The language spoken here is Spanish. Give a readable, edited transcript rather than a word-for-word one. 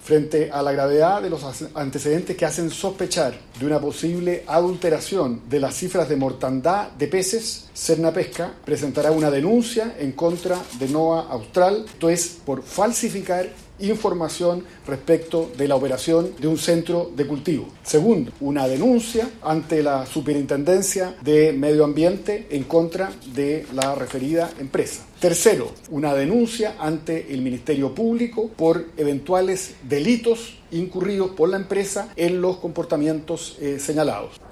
Frente a la gravedad de los antecedentes que hacen sospechar de una posible adulteración de las cifras de mortandad de peces, Cernapesca presentará una denuncia en contra de NOA Austral, esto es, por falsificar información respecto de la operación de un centro de cultivo. Segundo, una denuncia ante la Superintendencia de Medio Ambiente en contra de la referida empresa. Tercero, una denuncia ante el Ministerio Público por eventuales delitos incurridos por la empresa en los comportamientos señalados.